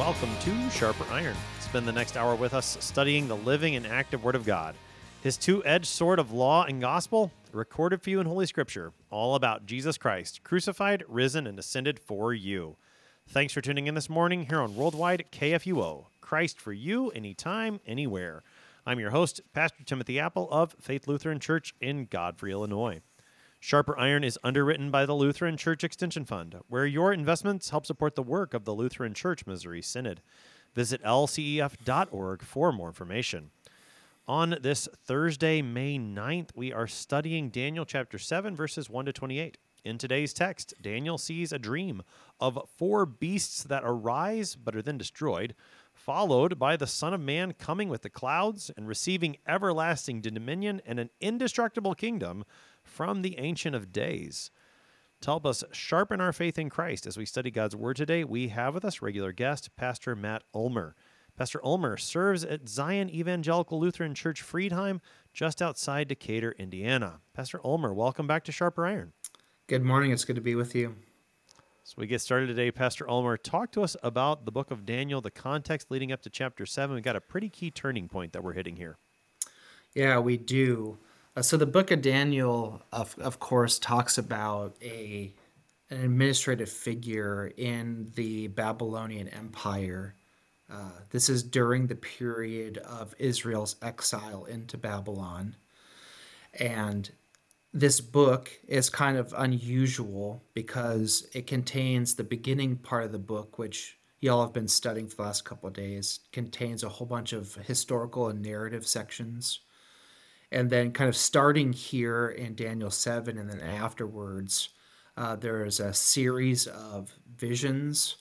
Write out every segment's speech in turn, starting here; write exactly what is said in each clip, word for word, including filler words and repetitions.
welcome to Sharper Iron. Spend the next hour with us studying the living and active Word of God. His two-edged sword of law and gospel, recorded for you in Holy Scripture, all about Jesus Christ, crucified, risen, and ascended for you. Thanks for tuning in this morning here on Worldwide K F U O. Christ for you, anytime, anywhere. I'm your host, Pastor Timothy Apple of Faith Lutheran Church in Godfrey, Illinois. Sharper Iron is underwritten by the Lutheran Church Extension Fund, where your investments help support the work of the Lutheran Church Missouri Synod. Visit L C E F dot org for more information. On this Thursday, May ninth, we are studying Daniel chapter seven, verses one to twenty-eight. In today's text, Daniel sees a dream of four beasts that arise but are then destroyed, followed by the Son of Man coming with the clouds and receiving everlasting dominion and an indestructible kingdom from the Ancient of Days. To help us sharpen our faith in Christ as we study God's Word today, we have with us regular guest, Pastor Matt Ulmer. Pastor Ulmer serves at Zion Evangelical Lutheran Church Friedheim, just outside Decatur, Indiana. Pastor Ulmer, welcome back to Sharper Iron. Good morning. It's good to be with you. So we get started today. Pastor Ulmer, talk to us about the book of Daniel, the context leading up to chapter seven. We've got a pretty key turning point that we're hitting here. Yeah, we do. Uh, so the book of Daniel, of, of course, talks about a an administrative figure in the Babylonian Empire. Uh, this is during the period of Israel's exile into Babylon. And this book is kind of unusual because it contains the beginning part of the book, which y'all have been studying for the last couple of days, contains a whole bunch of historical and narrative sections. And then kind of starting here in Daniel seven and then afterwards, uh, there's a series of visions.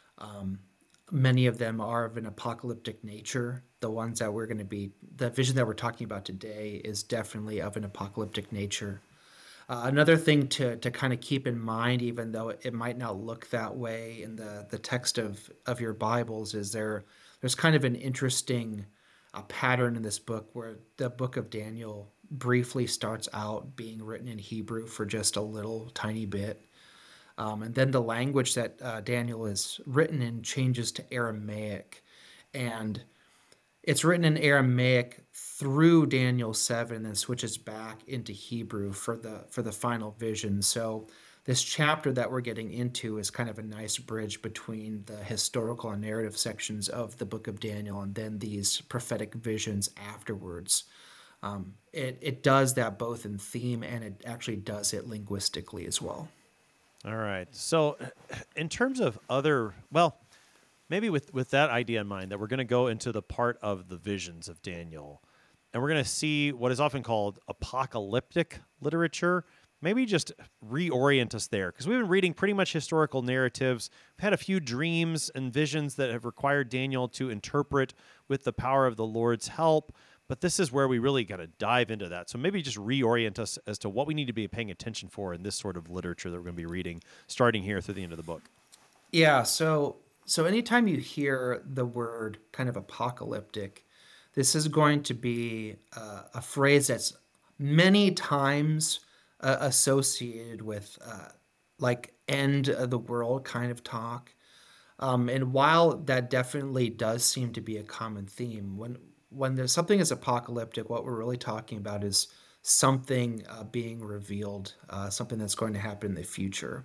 Um, many of them are of an apocalyptic nature. The ones that we're going to be, the vision that we're talking about today is definitely of an apocalyptic nature. Uh, another thing to, to kind of keep in mind, even though it, it might not look that way in the, the text of, of your Bibles, is there there's kind of an interesting uh, pattern in this book where the book of Daniel briefly starts out being written in Hebrew for just a little tiny bit. Um, and then the language that uh, Daniel is written in changes to Aramaic. And it's written in Aramaic through Daniel seven and then switches back into Hebrew for the for the final vision. So this chapter that we're getting into is kind of a nice bridge between the historical and narrative sections of the book of Daniel and then these prophetic visions afterwards. Um, it, it does that both in theme and it actually does it linguistically as well. All right. So in terms of other, well, maybe with, with that idea in mind, that we're going to go into the part of the visions of Daniel, and we're going to see what is often called apocalyptic literature. Maybe just reorient us there, because we've been reading pretty much historical narratives. We've had a few dreams and visions that have required Daniel to interpret with the power of the Lord's help, but this is where we really got to dive into that. So maybe just reorient us as to what we need to be paying attention for in this sort of literature that we're going to be reading, starting here through the end of the book. Yeah, so so anytime you hear the word kind of apocalyptic, this is going to be uh, a phrase that's many times uh, associated with uh, like end of the world kind of talk. Um, and while that definitely does seem to be a common theme, when when there's something is apocalyptic, what we're really talking about is something uh, being revealed, uh, something that's going to happen in the future.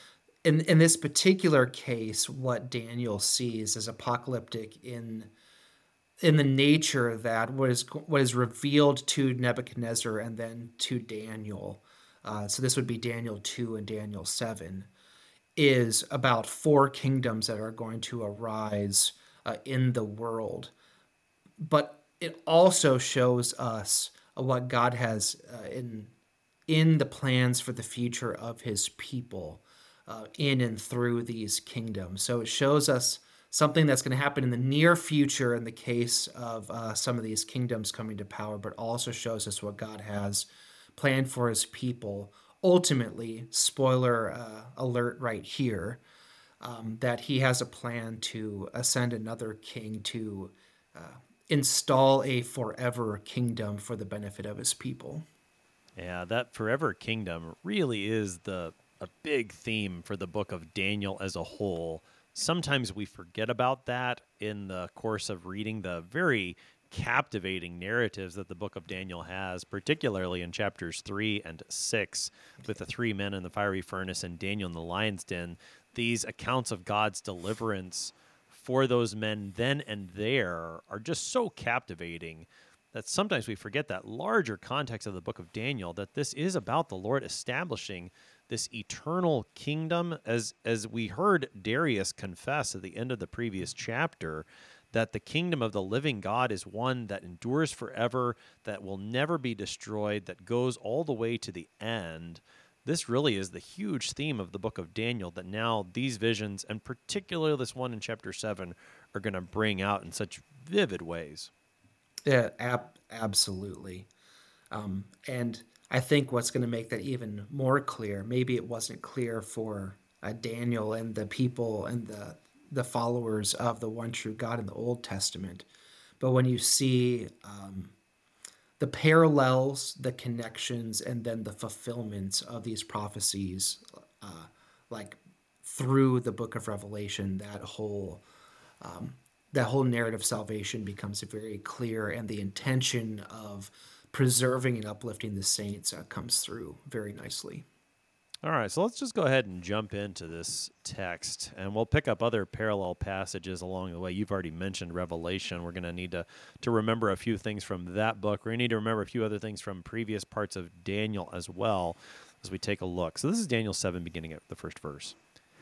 In in this particular case, what Daniel sees is apocalyptic in in the nature that what is what is revealed to Nebuchadnezzar and then to Daniel. Uh, so this would be Daniel two and Daniel seven, is about four kingdoms that are going to arise uh, in the world. But it also shows us uh, what God has uh, in in the plans for the future of his people uh, in and through these kingdoms. So it shows us something that's going to happen in the near future in the case of uh, some of these kingdoms coming to power, but also shows us what God has planned for his people. Ultimately, spoiler uh, alert right here, um, that he has a plan to ascend another king to uh, install a forever kingdom for the benefit of his people. Yeah, that forever kingdom really is the a big theme for the book of Daniel as a whole. Sometimes we forget about that in the course of reading the very captivating narratives that the book of Daniel has, particularly in chapters three and six, with the three men in the fiery furnace and Daniel in the lion's den. These accounts of God's deliverance for those men then and there are just so captivating that sometimes we forget that larger context of the book of Daniel, that this is about the Lord establishing this eternal kingdom, as as we heard Darius confess at the end of the previous chapter, that the kingdom of the living God is one that endures forever, that will never be destroyed, that goes all the way to the end. This really is the huge theme of the book of Daniel that now these visions, and particularly this one in chapter seven, are going to bring out in such vivid ways. Yeah, ab- absolutely. Um, and I think what's going to make that even more clear, maybe it wasn't clear for uh, Daniel and the people and the the followers of the one true God in the Old Testament, but when you see um, the parallels, the connections, and then the fulfillments of these prophecies, uh, like through the book of Revelation, that whole um, that whole narrative of salvation becomes very clear, and the intention of preserving and uplifting the saints uh, comes through very nicely. All right, so let's just go ahead and jump into this text, and we'll pick up other parallel passages along the way. You've already mentioned Revelation. We're going to need to to remember a few things from that book. We're going to need to remember a few other things from previous parts of Daniel as well as we take a look. So this is Daniel seven, beginning at the first verse.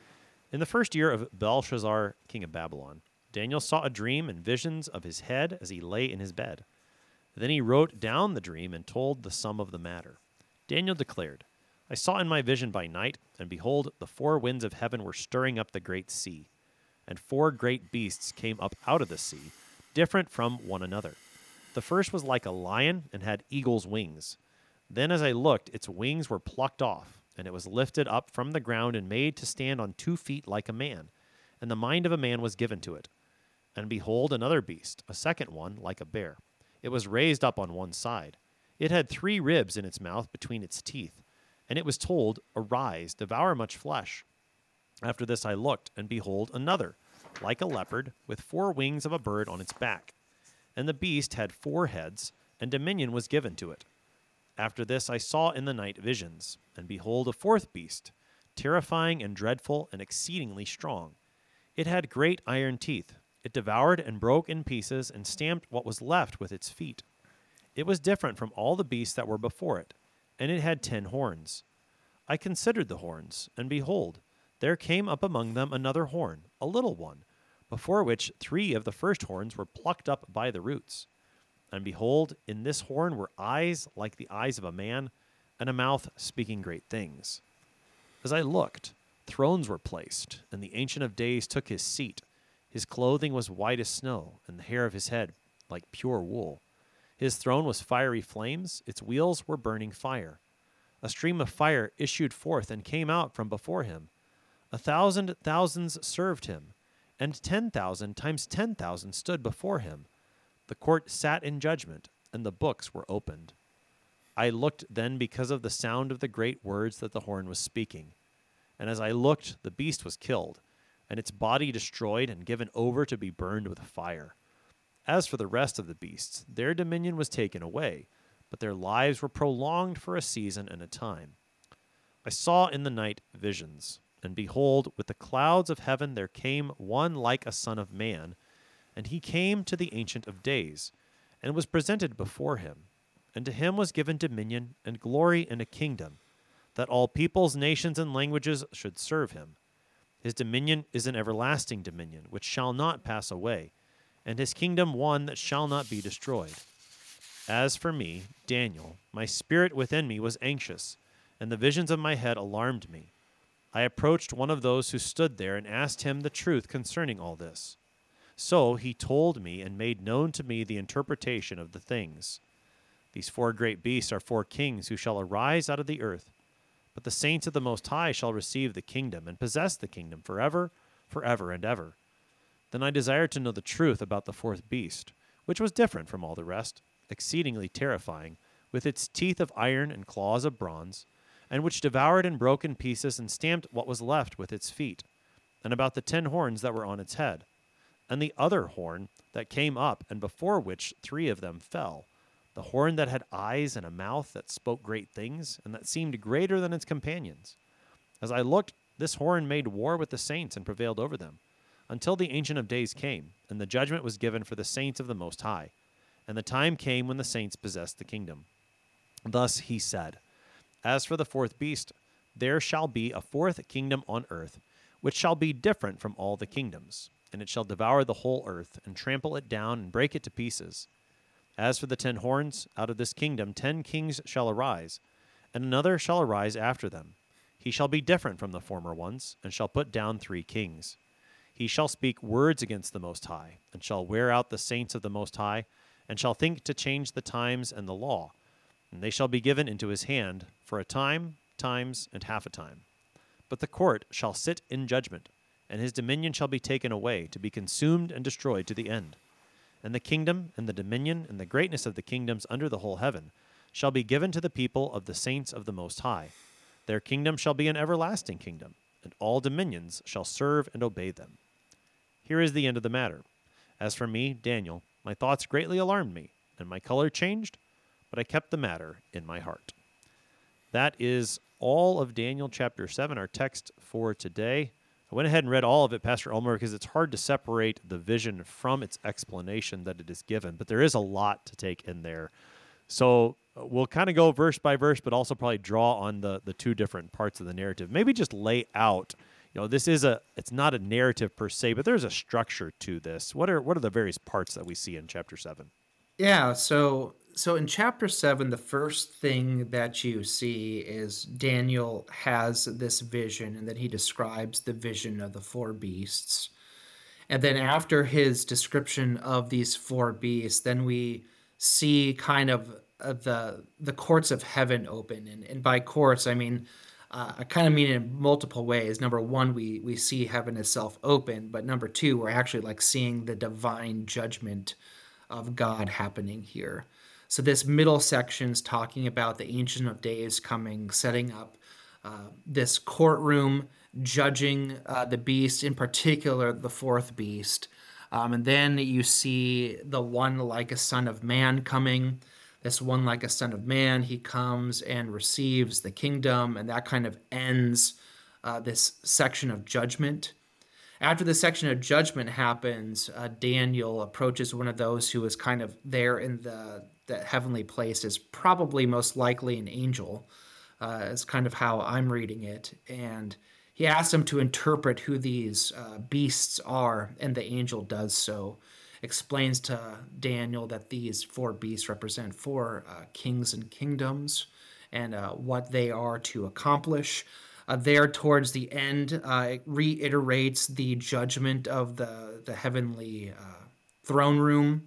In the first year of Belshazzar, king of Babylon, Daniel saw a dream and visions of his head as he lay in his bed. Then he wrote down the dream and told the sum of the matter. Daniel declared, I saw in my vision by night, and behold, the four winds of heaven were stirring up the great sea. And four great beasts came up out of the sea, different from one another. The first was like a lion and had eagle's wings. Then as I looked, its wings were plucked off, and it was lifted up from the ground and made to stand on two feet like a man. And the mind of a man was given to it. And behold, another beast, a second one, like a bear. It was raised up on one side. It had three ribs in its mouth between its teeth. And it was told, Arise, devour much flesh. After this I looked, and behold, another, like a leopard, with four wings of a bird on its back. And the beast had four heads, and dominion was given to it. After this I saw in the night visions, and behold, a fourth beast, terrifying and dreadful and exceedingly strong. It had great iron teeth. It devoured and broke in pieces, and stamped what was left with its feet. It was different from all the beasts that were before it, and it had ten horns. I considered the horns, and behold, there came up among them another horn, a little one, before which three of the first horns were plucked up by the roots. And behold, in this horn were eyes like the eyes of a man, and a mouth speaking great things. As I looked, thrones were placed, and the Ancient of Days took his seat. His clothing was white as snow, and the hair of his head like pure wool. His throne was fiery flames, its wheels were burning fire. A stream of fire issued forth and came out from before him. A thousand thousands served him, and ten thousand times ten thousand stood before him. The court sat in judgment, and the books were opened. I looked then because of the sound of the great words that the horn was speaking. And as I looked, the beast was killed, and its body destroyed and given over to be burned with fire. As for the rest of the beasts, their dominion was taken away, but their lives were prolonged for a season and a time. I saw in the night visions, and behold, with the clouds of heaven there came one like a son of man, and he came to the Ancient of Days, and was presented before him. And to him was given dominion and glory and a kingdom, that all peoples, nations, and languages should serve him. His dominion is an everlasting dominion, which shall not pass away, and his kingdom one that shall not be destroyed. As for me, Daniel, my spirit within me was anxious, and the visions of my head alarmed me. I approached one of those who stood there and asked him the truth concerning all this. So he told me and made known to me the interpretation of the things. These four great beasts are four kings who shall arise out of the earth, but the saints of the Most High shall receive the kingdom and possess the kingdom forever, forever and ever. Then I desired to know the truth about the fourth beast, which was different from all the rest, exceedingly terrifying, with its teeth of iron and claws of bronze, and which devoured and broke in pieces and stamped what was left with its feet. and about the ten horns that were on its head, and the other horn that came up, and before which three of them fell, the horn that had eyes and a mouth that spoke great things, and that seemed greater than its companions. As I looked, this horn made war with the saints and prevailed over them, until the Ancient of Days came, and the judgment was given for the saints of the Most High. And the time came when the saints possessed the kingdom. Thus he said, As for the fourth beast, there shall be a fourth kingdom on earth, which shall be different from all the kingdoms, and it shall devour the whole earth, and trample it down, and break it to pieces. As for the ten horns, out of this kingdom ten kings shall arise, and another shall arise after them. He shall be different from the former ones, and shall put down three kings. He shall speak words against the Most High, and shall wear out the saints of the Most High, and shall think to change the times and the law. And they shall be given into his hand for a time, times, and half a time. But the court shall sit in judgment, and his dominion shall be taken away, to be consumed and destroyed to the end. And the kingdom, and the dominion, and the greatness of the kingdoms under the whole heaven shall be given to the people of the saints of the Most High. Their kingdom shall be an everlasting kingdom, and all dominions shall serve and obey them. Here is the end of the matter. As for me, Daniel, my thoughts greatly alarmed me, and my color changed, but I kept the matter in my heart. That is all of Daniel chapter seven, our text for today. I went ahead and read all of it, Pastor Ulmer, because it's hard to separate the vision from its explanation that it is given, but there is a lot to take in there. So we'll kind of go verse by verse, but also probably draw on the, the two different parts of the narrative. Maybe just lay out, you know, this is a, it's not a narrative per se, but there's a structure to this. What are, what are the various parts that we see in chapter seven? Yeah, so so in chapter seven, the first thing that you see is Daniel has this vision, and then he describes the vision of the four beasts. And then after his description of these four beasts, then we see kind of uh, the the courts of heaven open. And, and by courts, I mean, uh, I kind of mean it in multiple ways. Number one, we, we see heaven itself open. But number two, we're actually like seeing the divine judgment of God happening here. So this middle section's talking about the Ancient of Days coming, setting up uh, this courtroom, judging uh, the beast, in particular the fourth beast. Um, and then you see the one like a son of man coming. This one like a son of man, he comes and receives the kingdom, and that kind of ends uh, this section of judgment. After the section of judgment happens, uh, Daniel approaches one of those who is kind of there in the, the heavenly places, probably most likely an angel, uh, is kind of how I'm reading it. And he asks him to interpret who these uh, beasts are, and the angel does so. Explains to Daniel that these four beasts represent four uh, kings and kingdoms, and uh, what they are to accomplish. Uh, there towards the end, uh, it reiterates the judgment of the, the heavenly uh, throne room,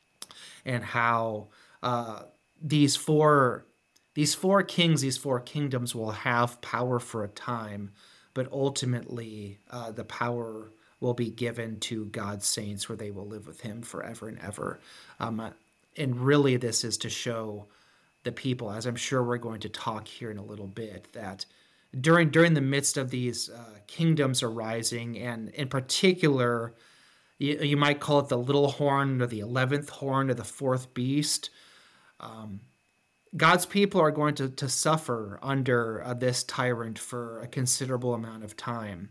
and how uh, these four these four kings, these four kingdoms will have power for a time, but ultimately uh, the power will be given to God's saints, where they will live with him forever and ever. Um, and really this is to show the people, as I'm sure we're going to talk here in a little bit, that during during the midst of these uh, kingdoms arising, and in particular, you, you might call it the little horn, or the eleventh horn, or the fourth beast, um, God's people are going to, to suffer under uh, this tyrant for a considerable amount of time.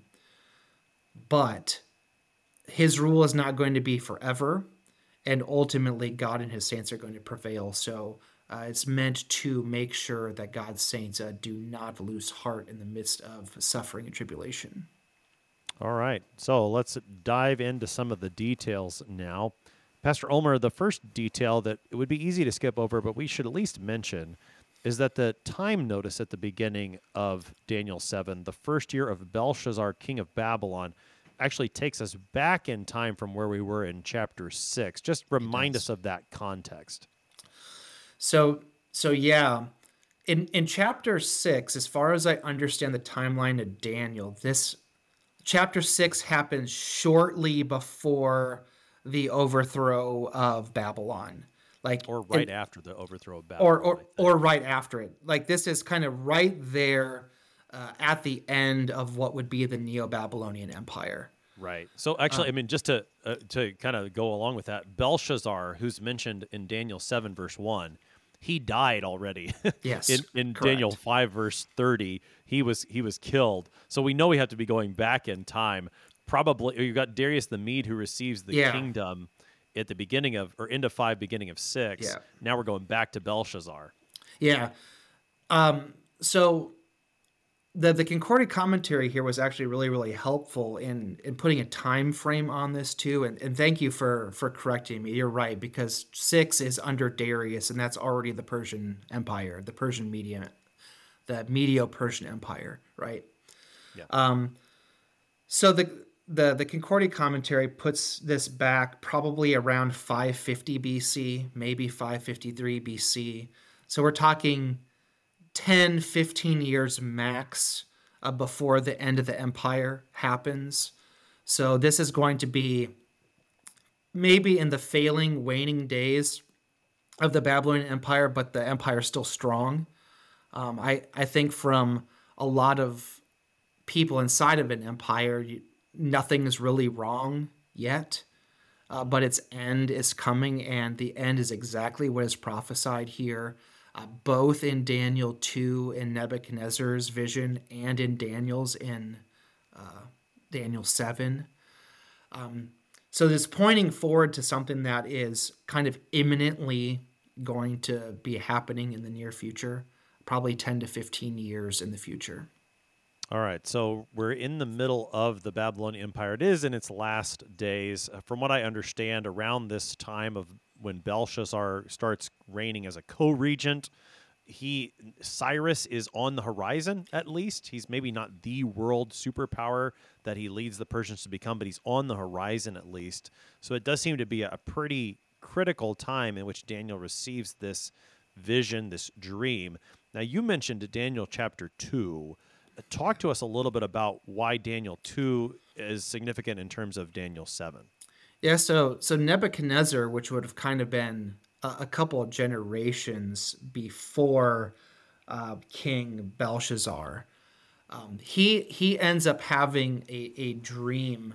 But his rule is not going to be forever, and ultimately God and his saints are going to prevail. So uh, it's meant to make sure that God's saints uh, do not lose heart in the midst of suffering and tribulation. All right, so let's dive into some of the details now. Pastor Ulmer, the first detail that it would be easy to skip over, but we should at least mention, is that the time notice at the beginning of Daniel seven, the first year of Belshazzar, king of Babylon, actually takes us back in time from where we were in chapter six. Just remind us of that context. So, so yeah, in in chapter six, as far as I understand the timeline of Daniel, this chapter six happens shortly before the overthrow of Babylon. Like, or right and, after the overthrow of Babylon. Or or, or right after it. Like, this is kind of right there uh, at the end of what would be the Neo-Babylonian Empire. Right. So actually, I mean, just to uh, to kind of go along with that, Belshazzar, who's mentioned in Daniel seven verse one, he died already. Yes, in in correct. Daniel five verse thirty, he was he was killed. So we know we have to be going back in time. Probably you've got Darius the Mede who receives the Yeah. kingdom at the beginning of or end of five, beginning of six. Yeah. Now we're going back to Belshazzar. Yeah. Um, so the the Concordia commentary here was actually really really helpful in in putting a time frame on this too, and, and thank you for for correcting me. You're right, because six is under Darius, and that's already the Persian Empire, the Persian Media, the Medio-Persian Empire, right? Yeah. So the the the Concordia commentary puts this back probably around five fifty B C, maybe five fifty-three B C. So we're talking ten, fifteen years max uh, before the end of the empire happens. So this is going to be maybe in the failing, waning days of the Babylonian Empire, but the empire is still strong. Um, I, I think from a lot of people inside of an empire, you, nothing is really wrong yet, uh, but its end is coming, and the end is exactly what is prophesied here. Uh, both in Daniel two in Nebuchadnezzar's vision and in Daniel's in uh, Daniel seven. Um, so this pointing forward to something that is kind of imminently going to be happening in the near future, probably ten to fifteen years in the future. All right, so we're in the middle of the Babylonian Empire. It is in its last days. Uh, From what I understand, around this time of when Belshazzar starts reigning as a co-regent, he Cyrus is on the horizon at least. He's maybe not the world superpower that he leads the Persians to become, but he's on the horizon at least. So it does seem to be a pretty critical time in which Daniel receives this vision, this dream. Now, you mentioned Daniel chapter two. Talk to us a little bit about why Daniel two is significant in terms of Daniel seven. Yeah, so so Nebuchadnezzar, which would have kind of been a, a couple of generations before uh, King Belshazzar, um, he he ends up having a, a dream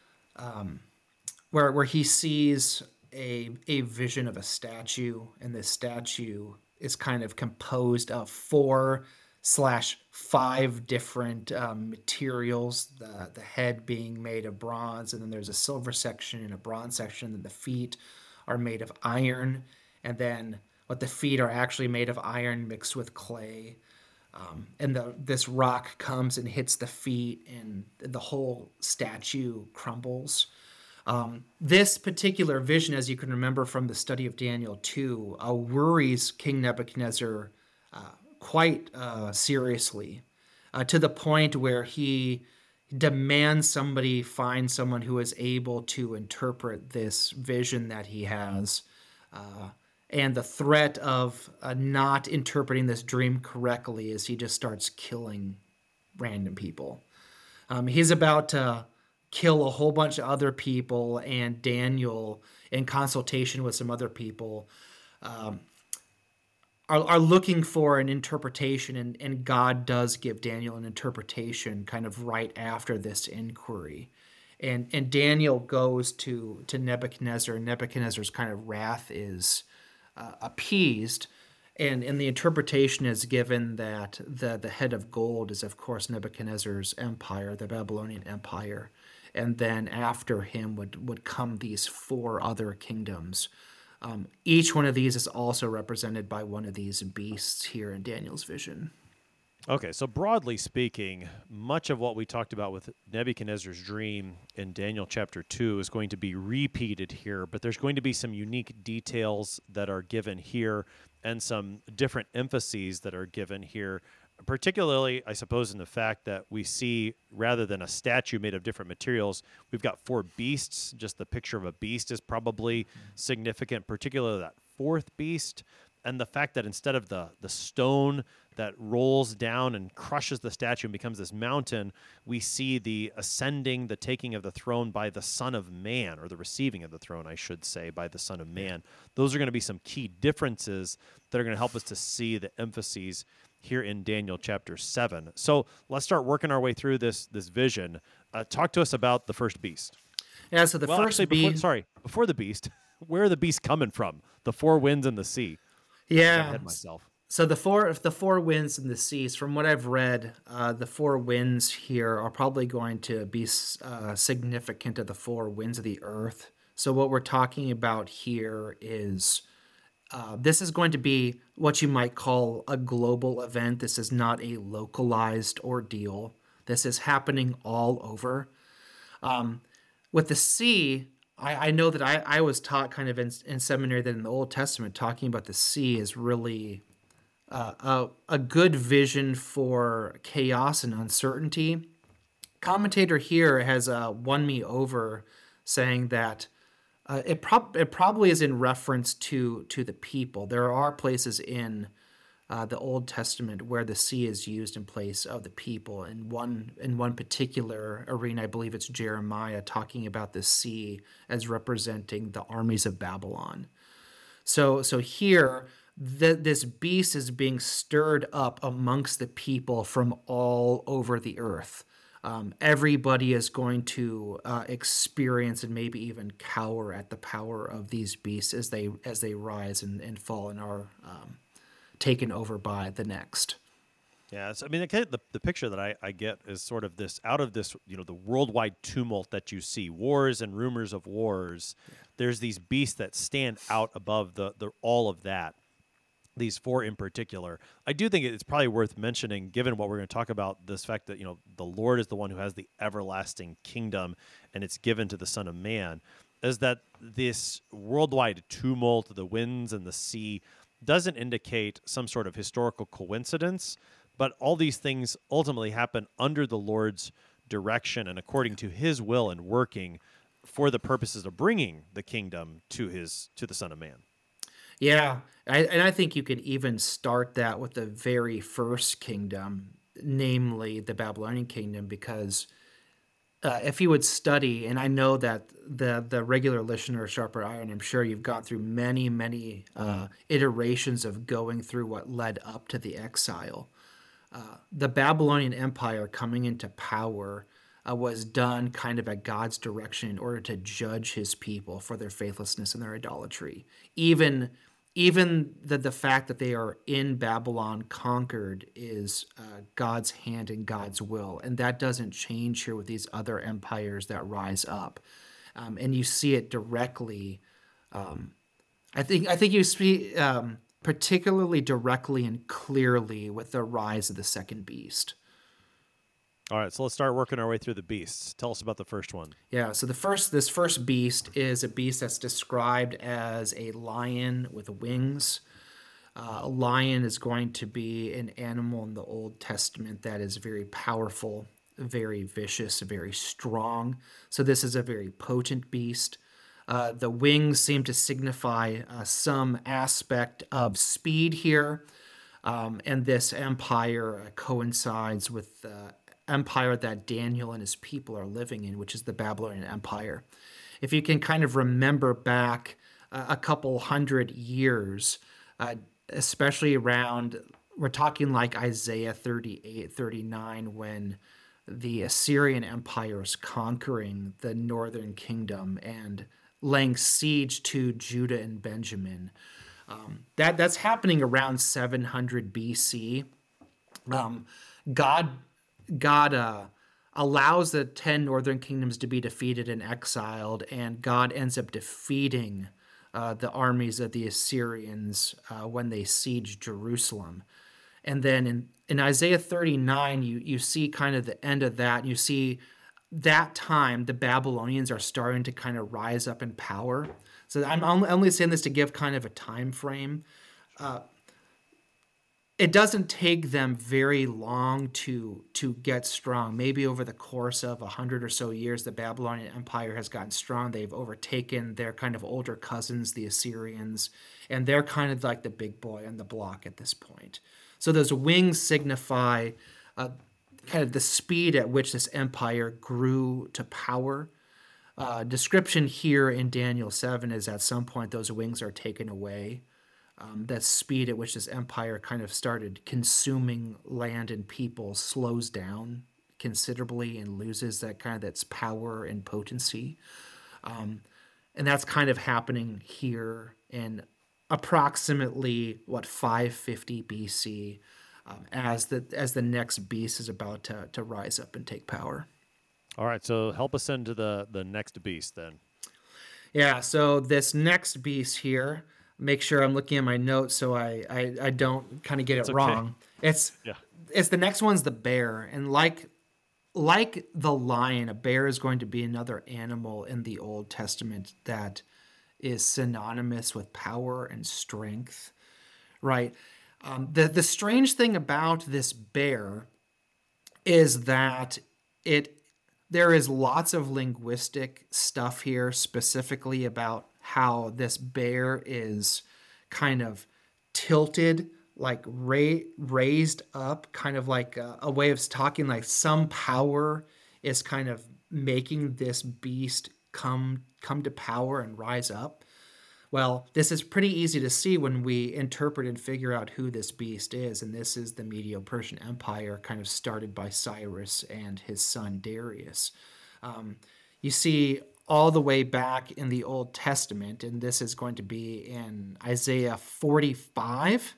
um, where where he sees a a vision of a statue, and this statue is kind of composed of four slash five different um, materials, the the head being made of bronze, and then there's a silver section and a bronze section, and the feet are made of iron, and then what the feet are actually made of iron mixed with clay. Um, and the this rock comes and hits the feet, and the whole statue crumbles. Um, this particular vision, as you can remember from the study of Daniel two, uh, worries King Nebuchadnezzar uh, quite uh, seriously, uh, to the point where he demands somebody find someone who is able to interpret this vision that he has. Uh, and the threat of uh, not interpreting this dream correctly is he just starts killing random people. Um, he's about to kill a whole bunch of other people, and Daniel, in consultation with some other people, um, are, are looking for an interpretation, and, and God does give Daniel an interpretation kind of right after this inquiry. And and Daniel goes to, to Nebuchadnezzar, and Nebuchadnezzar's kind of wrath is uh, appeased, and, and the interpretation is given that the, the head of gold is, of course, Nebuchadnezzar's empire, the Babylonian Empire. And then after him would, would come these four other kingdoms. Um, each one of these is also represented by one of these beasts here in Daniel's vision. Okay, so broadly speaking, much of what we talked about with Nebuchadnezzar's dream in Daniel chapter two is going to be repeated here, but there's going to be some unique details that are given here and some different emphases that are given here, particularly, I suppose, in the fact that we see, rather than a statue made of different materials, we've got four beasts. Just the picture of a beast is probably significant, particularly that fourth beast. And the fact that instead of the, the stone that rolls down and crushes the statue and becomes this mountain, we see the ascending, the taking of the throne by the Son of Man, or the receiving of the throne, I should say, by the Son of Man. Those are going to be some key differences that are going to help us to see the emphases here in Daniel chapter seven. So let's start working our way through this this vision. Uh, talk to us about the first beast. Yeah, so the Well, first actually, before beast. sorry, before the beast, where are the beasts coming from? The four winds and the sea. I got Yeah. ahead of myself. So the four the four winds and the seas, from what I've read, uh, the four winds here are probably going to be uh, significant to the four winds of the earth. So what we're talking about here is uh, this is going to be what you might call a global event. This is not a localized ordeal. This is happening all over. Um, with the sea, I, I know that I, I was taught kind of in, in seminary that in the Old Testament, talking about the sea is really uh, a, a good vision for chaos and uncertainty. Commentator here has uh, won me over, saying that uh, it, prob- it probably is in reference to to the people. There are places in uh, the Old Testament where the sea is used in place of the people. In one in one particular arena, I believe it's Jeremiah talking about the sea as representing the armies of Babylon. So so here, th- this beast is being stirred up amongst the people from all over the earth. Um, everybody is going to uh, experience and maybe even cower at the power of these beasts as they as they rise and, and fall and are um, taken over by the next. Yeah, so, I mean, the, the the picture that I, I get is sort of this out of this, you know, the worldwide tumult that you see, wars and rumors of wars. Yeah. There's these beasts that stand out above the the all of that. These four in particular, I do think it's probably worth mentioning, given what we're going to talk about, this fact that, you know, the Lord is the one who has the everlasting kingdom, and it's given to the Son of Man, is that this worldwide tumult, the winds and the sea, doesn't indicate some sort of historical coincidence, but all these things ultimately happen under the Lord's direction and according to His will and working for the purposes of bringing the kingdom to His to the Son of Man. Yeah, I, and I think you could even start that with the very first kingdom, namely the Babylonian kingdom, because uh, if you would study, and I know that the the regular listener of Sharper Iron, I'm sure you've gone through many, many uh, iterations of going through what led up to the exile. Uh, the Babylonian Empire coming into power uh, was done kind of at God's direction in order to judge His people for their faithlessness and their idolatry. Even even the, the fact that they are in Babylon conquered is uh, God's hand and God's will. And that doesn't change here with these other empires that rise up. Um, and you see it directly. Um, I think I think you see um, particularly directly and clearly with the rise of the second beast. All right, so let's start working our way through the beasts. Tell us about the first one. Yeah, so the first this first beast is a beast that's described as a lion with wings. Uh, a lion is going to be an animal in the Old Testament that is very powerful, very vicious, very strong. So this is a very potent beast. Uh, the wings seem to signify uh, some aspect of speed here. Um, and this empire uh, coincides with the uh, empire that Daniel and his people are living in, which is the Babylonian Empire. If you can kind of remember back uh, a couple hundred years, uh, especially around, we're talking like Isaiah thirty-eight, thirty-nine, when the Assyrian Empire is conquering the northern kingdom and laying siege to Judah and Benjamin. Um, that that's happening around seven hundred B C. Um, God God uh, allows the ten northern kingdoms to be defeated and exiled, and God ends up defeating uh, the armies of the Assyrians uh, when they siege Jerusalem. And then in, in Isaiah thirty-nine, you you see kind of the end of that. And you see that time the Babylonians are starting to kind of rise up in power. So I'm only saying this to give kind of a time frame. Uh, it doesn't take them very long to to get strong. Maybe over the course of a hundred or so years, the Babylonian Empire has gotten strong. They've overtaken their kind of older cousins, the Assyrians, and they're kind of like the big boy on the block at this point. So those wings signify uh, kind of the speed at which this empire grew to power. Uh, description here in Daniel seven is at some point those wings are taken away. Um, the speed at which this empire kind of started consuming land and people slows down considerably and loses that kind of that's power and potency. Um, and that's kind of happening here in approximately what five fifty B C, um, as the as the next beast is about to to rise up and take power. All right, so help us into the the next beast then. Yeah, so this next beast here, make sure I'm looking at my notes so I I, I don't kind of get It's it okay. wrong. It's Yeah. it's the next one's the bear, and like like the lion, a bear is going to be another animal in the Old Testament that is synonymous with power and strength, right? Um, the the strange thing about this bear is that it there is lots of linguistic stuff here, specifically about how this bear is kind of tilted, like ra- raised up, kind of like a, a way of talking, like some power is kind of making this beast come come to power and rise up. Well, this is pretty easy to see when we interpret and figure out who this beast is. And this is the Medo-Persian Empire, kind of started by Cyrus and his son Darius. Um, you see all the way back in the Old Testament, and this is going to be in Isaiah forty-five.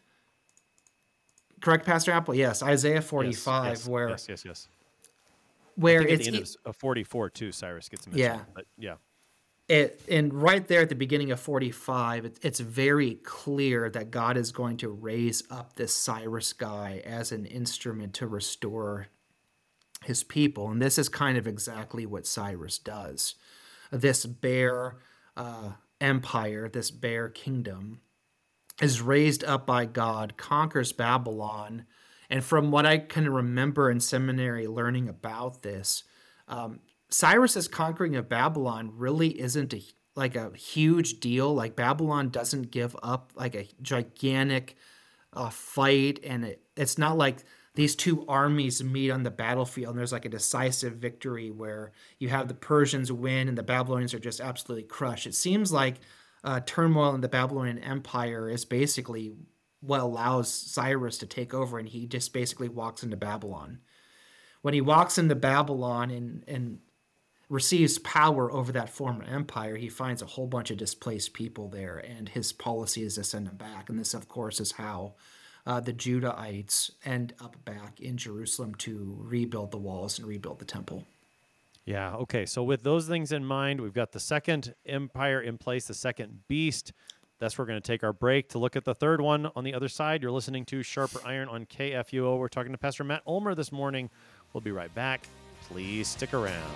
Correct, Pastor Apple? Yes, Isaiah forty-five, yes, yes, where yes, yes, yes. where I think at it's the end of, of forty-four too, Cyrus gets mentioned. yeah. But yeah. It, and right there at the beginning of forty-five, it, it's very clear that God is going to raise up this Cyrus guy as an instrument to restore his people. And this is kind of exactly what Cyrus does. This bear uh, empire, this bear kingdom, is raised up by God, conquers Babylon. And from what I can remember in seminary learning about this, um, Cyrus's conquering of Babylon really isn't a, like a huge deal. Like Babylon doesn't give up like a gigantic uh, fight, and it, it's not like these two armies meet on the battlefield and there's like a decisive victory where you have the Persians win and the Babylonians are just absolutely crushed. It seems like uh, turmoil in the Babylonian Empire is basically what allows Cyrus to take over, and he just basically walks into Babylon. When he walks into Babylon and, and receives power over that former empire, he finds a whole bunch of displaced people there, and his policy is to send them back. And this, of course, is how uh, the Judahites end up back in Jerusalem to rebuild the walls and rebuild the temple. Yeah, okay. So with those things in mind, we've got the second empire in place, the second beast. That's where we're going to take our break to look at the third one on the other side. You're listening to Sharper Iron on K F U O. We're talking to Pastor Matt Ulmer this morning. We'll be right back. Please stick around.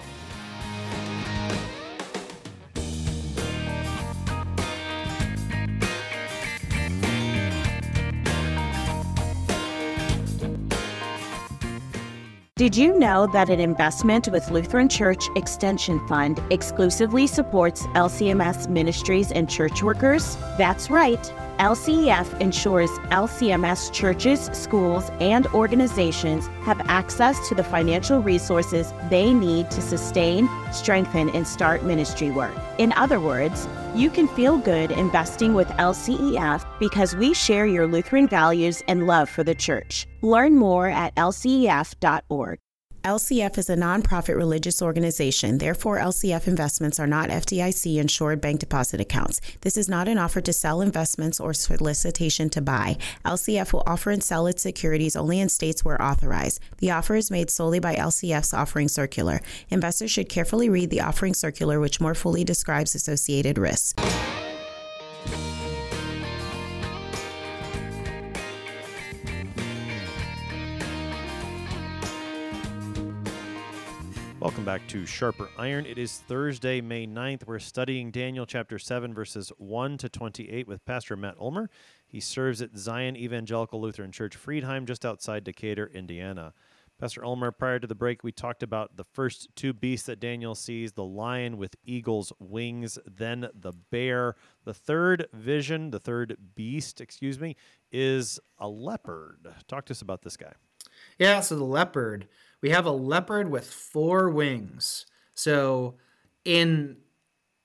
Did you know that an investment with Lutheran Church Extension Fund exclusively supports L C M S ministries and church workers? That's right. L C E F ensures L C M S churches, schools, and organizations have access to the financial resources they need to sustain, strengthen, and start ministry work. In other words, you can feel good investing with L C E F because we share your Lutheran values and love for the church. Learn more at L C E F dot org. L C F is a nonprofit religious organization. Therefore, L C F investments are not F D I C-insured bank deposit accounts. This is not an offer to sell investments or solicitation to buy. L C F will offer and sell its securities only in states where authorized. The offer is made solely by L C F's offering circular. Investors should carefully read the offering circular, which more fully describes associated risks. Welcome back to Sharper Iron. It is Thursday, May ninth. We're studying Daniel chapter seven, verses one to twenty-eight with Pastor Matt Ulmer. He serves at Zion Evangelical Lutheran Church, Friedheim, just outside Decatur, Indiana. Pastor Ulmer, prior to the break, we talked about the first two beasts that Daniel sees, the lion with eagle's wings, then the bear. The third vision, the third beast, excuse me, is a leopard. Talk to us about this guy. Yeah, so the leopard. We have a leopard with four wings. So in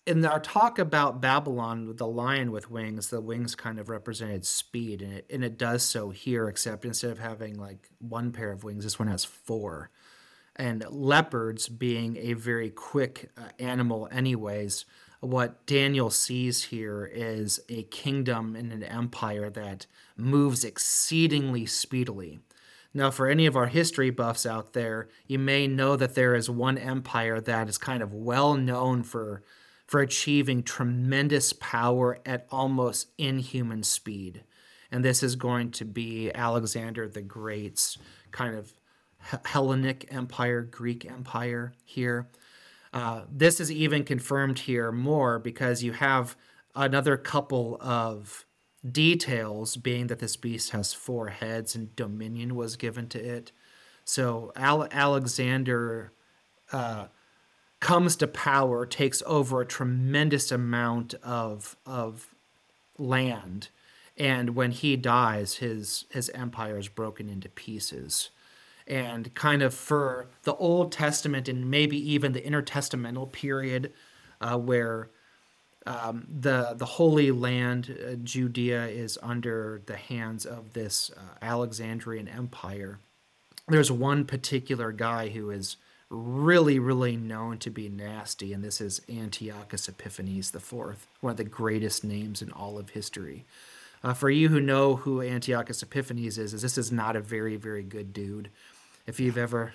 in our talk about Babylon, with the lion with wings, the wings kind of represented speed, and it, and it does so here, except instead of having like one pair of wings, this one has four. And leopards being a very quick uh, animal anyways, what Daniel sees here is a kingdom and an empire that moves exceedingly speedily. Now, for any of our history buffs out there, you may know that there is one empire that is kind of well known for for achieving tremendous power at almost inhuman speed. And this is going to be Alexander the Great's kind of Hellenic Empire, Greek Empire here. Uh, this is even confirmed here more because you have another couple of details, being that this beast has four heads and dominion was given to it. So Al- Alexander uh, comes to power, takes over a tremendous amount of of land, and when he dies, his his empire is broken into pieces. And kind of for the Old Testament and maybe even the intertestamental period, uh, where um, the the Holy Land, uh, Judea, is under the hands of this uh, Alexandrian Empire, there's one particular guy who is really, really known to be nasty, and this is Antiochus Epiphanes the Fourth, one of the greatest names in all of history. Uh, for you who know who Antiochus Epiphanes is, is this is not a very, very good dude. If you've ever,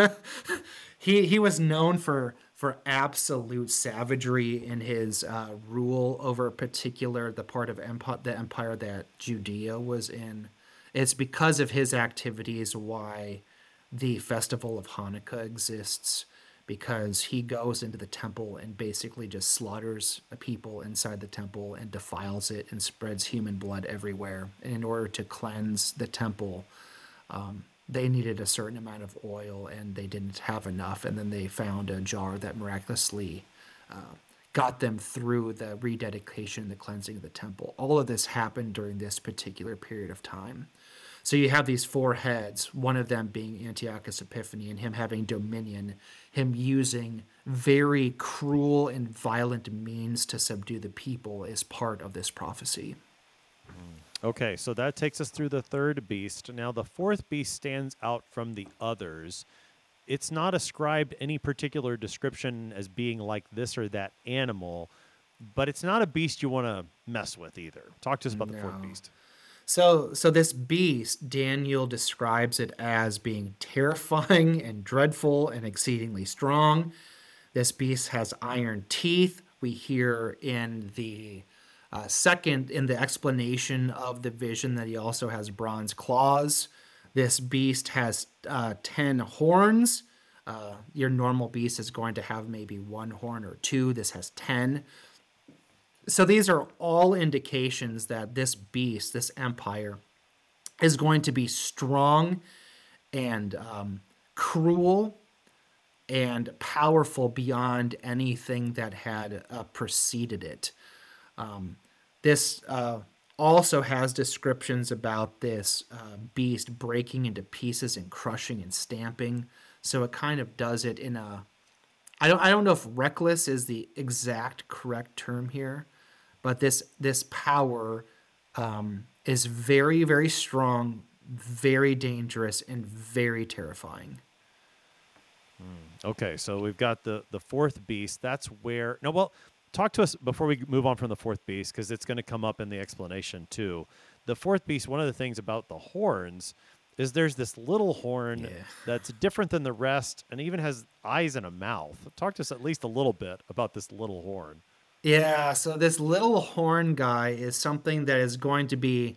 he he was known for for absolute savagery in his uh, rule over particular the part of empire, the empire that Judea was in. It's because of his activities why the festival of Hanukkah exists, because he goes into the temple and basically just slaughters people inside the temple and defiles it and spreads human blood everywhere. And in order to cleanse the temple, um, they needed a certain amount of oil and they didn't have enough. And then they found a jar that miraculously uh, got them through the rededication and the cleansing of the temple. All of this happened during this particular period of time. So you have these four heads, one of them being Antiochus Epiphanes, and him having dominion, him using very cruel and violent means to subdue the people is part of this prophecy. Okay, so that takes us through the third beast. Now, the fourth beast stands out from the others. It's not ascribed any particular description as being like this or that animal, but it's not a beast you want to mess with either. Talk to us about no. the fourth beast. So, so this beast, Daniel describes it as being terrifying and dreadful and exceedingly strong. This beast has iron teeth. We hear in the uh, second, in the explanation of the vision, that he also has bronze claws. This beast has uh, ten horns. Uh, your normal beast is going to have maybe one horn or two. This has ten. So these are all indications that this beast, this empire, is going to be strong and um, cruel and powerful beyond anything that had uh, preceded it. Um, this uh, also has descriptions about this uh, beast breaking into pieces and crushing and stamping. So it kind of does it in a... I don't, I don't know if reckless is the exact correct term here, but this this power um, is very, very strong, very dangerous, and very terrifying. Hmm. Okay, so we've got the, the fourth beast. That's where... No, well, talk to us before we move on from the fourth beast, because it's going to come up in the explanation too. The fourth beast, one of the things about the horns is there's this little horn yeah. that's different than the rest and even has eyes and a mouth. Talk to us at least a little bit about this little horn. Yeah, so this little horn guy is something that is going to be,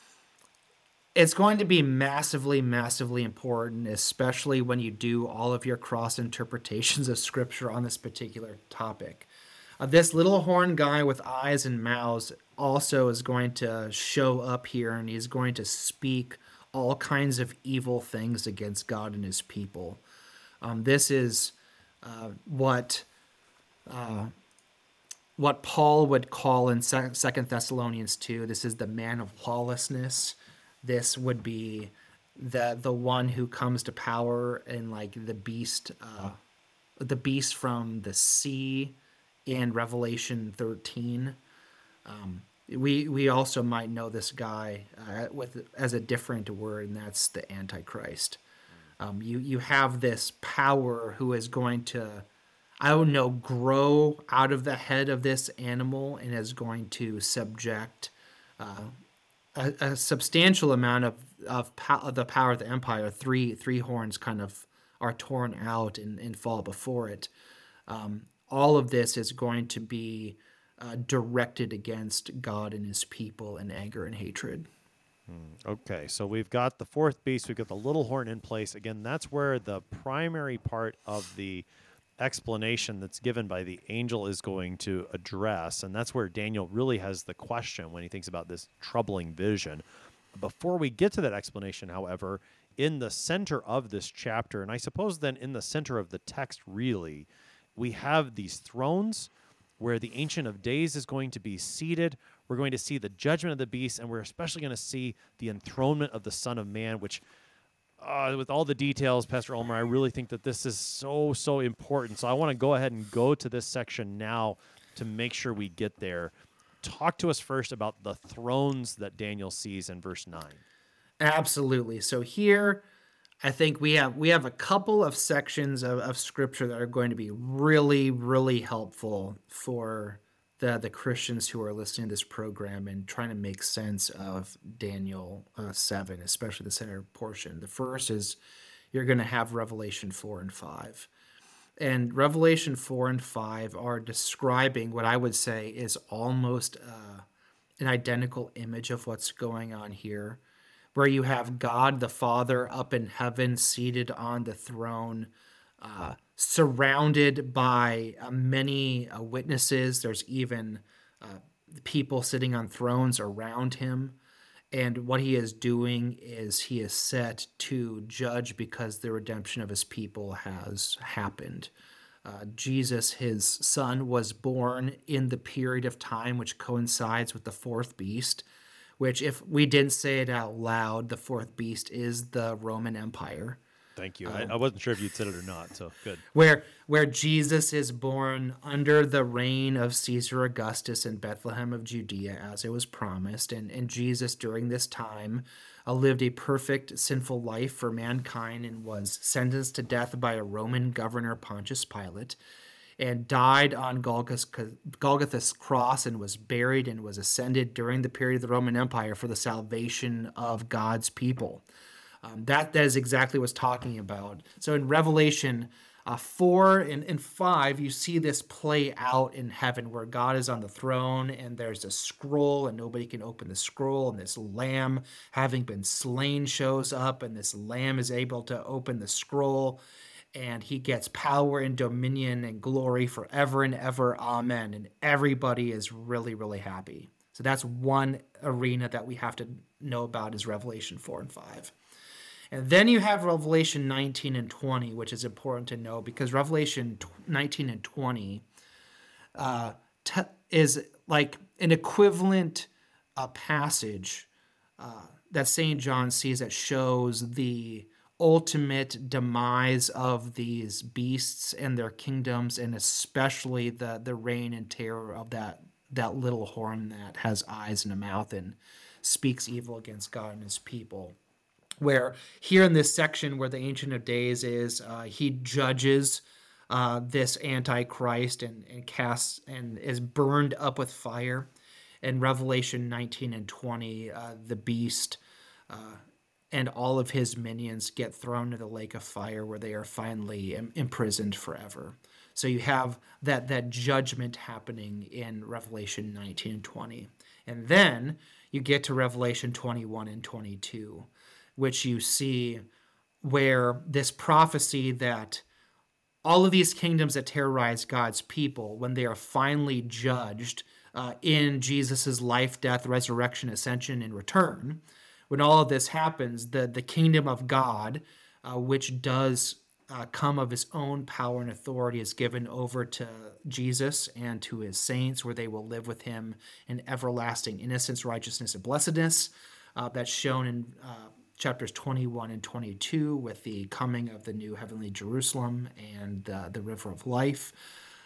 it's going to be massively, massively important, especially when you do all of your cross interpretations of scripture on this particular topic. Uh, this little horn guy with eyes and mouths also is going to show up here, and he's going to speak all kinds of evil things against God and his people. Um, this is uh, what... Uh, What Paul would call in Second Thessalonians two, this is the man of lawlessness. This would be the the one who comes to power, and like the beast, uh, the beast from the sea in Revelation thirteen. Um, we we also might know this guy uh, with as a different word, and that's the Antichrist. Um, you you have this power who is going to, I don't know, grow out of the head of this animal and is going to subject uh, a, a substantial amount of of, pow- of the power of the empire. Three three horns kind of are torn out and, and fall before it. Um, all of this is going to be uh, directed against God and his people in anger and hatred. Okay, so we've got the fourth beast, we've got the little horn in place. Again, that's where the primary part of the explanation that's given by the angel is going to address, and that's where Daniel really has the question when he thinks about this troubling vision. Before we get to that explanation, however, in the center of this chapter, and I suppose then in the center of the text really, we have these thrones where the Ancient of Days is going to be seated. We're going to see the judgment of the beast, and we're especially going to see the enthronement of the Son of Man, which, uh, with all the details, Pastor Ulmer, I really think that this is so, so important. So I want to go ahead and go to this section now to make sure we get there. Talk to us first about the thrones that Daniel sees in verse nine. Absolutely. So here, I think we have we have a couple of sections of, of scripture that are going to be really, really helpful for the the Christians who are listening to this program and trying to make sense of Daniel uh, seven, especially the center portion. The first is you're going to have Revelation four and five. And Revelation four and five are describing what I would say is almost uh, an identical image of what's going on here, where you have God the Father up in heaven, seated on the throne, uh, surrounded by uh, many uh, witnesses. There's even uh, people sitting on thrones around him. And what he is doing is he is set to judge because the redemption of his people has happened. Uh, Jesus, his son, was born in the period of time which coincides with the fourth beast, which, if we didn't say it out loud, the fourth beast is the Roman Empire. Thank you. Um, I, I wasn't sure if you'd said it or not, so good. Where where Jesus is born under the reign of Caesar Augustus in Bethlehem of Judea, as it was promised. And, and Jesus, during this time, uh, lived a perfect, sinful life for mankind and was sentenced to death by a Roman governor, Pontius Pilate, and died on Golgotha's, Golgotha's cross and was buried and was ascended during the period of the Roman Empire for the salvation of God's people. Um, that, that is exactly what it's talking about. So in Revelation uh, four and, and five, you see this play out in heaven where God is on the throne and there's a scroll and nobody can open the scroll, and this lamb, having been slain, shows up, and this lamb is able to open the scroll, and he gets power and dominion and glory forever and ever. Amen. And everybody is really, really happy. So that's one arena that we have to know about, is Revelation four and five. And then you have Revelation nineteen and twenty, which is important to know because Revelation nineteen and twenty uh, t- is like an equivalent uh, passage uh, that Saint John sees that shows the ultimate demise of these beasts and their kingdoms, and especially the, the reign and terror of that, that little horn that has eyes and a mouth and speaks evil against God and his people. Where here in this section where the Ancient of Days is, uh, he judges uh, this Antichrist and, and casts and is burned up with fire. In Revelation nineteen and twenty, uh, the beast uh, and all of his minions get thrown into the lake of fire where they are finally im- imprisoned forever. So you have that, that judgment happening in Revelation nineteen and twenty. And then you get to Revelation twenty-one and twenty-two. Which you see where this prophecy that all of these kingdoms that terrorize God's people, when they are finally judged uh, in Jesus' life, death, resurrection, ascension, and return, when all of this happens, the, the kingdom of God, uh, which does uh, come of his own power and authority, is given over to Jesus and to his saints, where they will live with him in everlasting innocence, righteousness, and blessedness. Uh, that's shown in uh, chapters twenty-one and twenty-two with the coming of the new heavenly Jerusalem and uh, the river of life.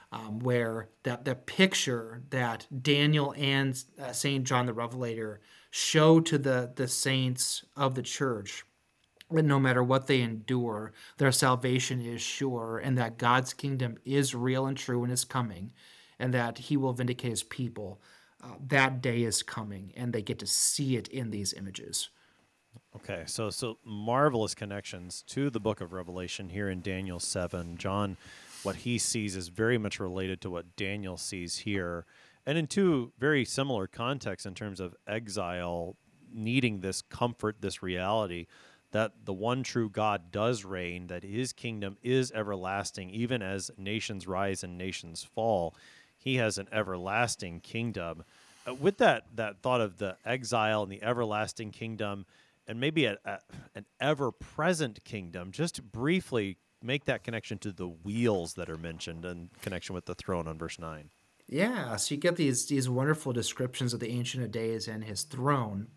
um, where that the picture that Daniel and uh, Saint John the Revelator show to the, the saints of the church, that no matter what they endure, their salvation is sure, and that God's kingdom is real and true and is coming, and that he will vindicate his people. Uh, that day is coming, and they get to see it in these images. Okay, so so marvelous connections to the book of Revelation here in Daniel seven. John, what he sees is very much related to what Daniel sees here, and in two very similar contexts in terms of exile needing this comfort, this reality that the one true God does reign, that his kingdom is everlasting, even as nations rise and nations fall. He has an everlasting kingdom. Uh, with that that thought of the exile and the everlasting kingdom, and maybe a, a, an ever-present kingdom, just briefly make that connection to the wheels that are mentioned in connection with the throne on verse nine. Yeah, so you get these these wonderful descriptions of the Ancient of Days and his throne.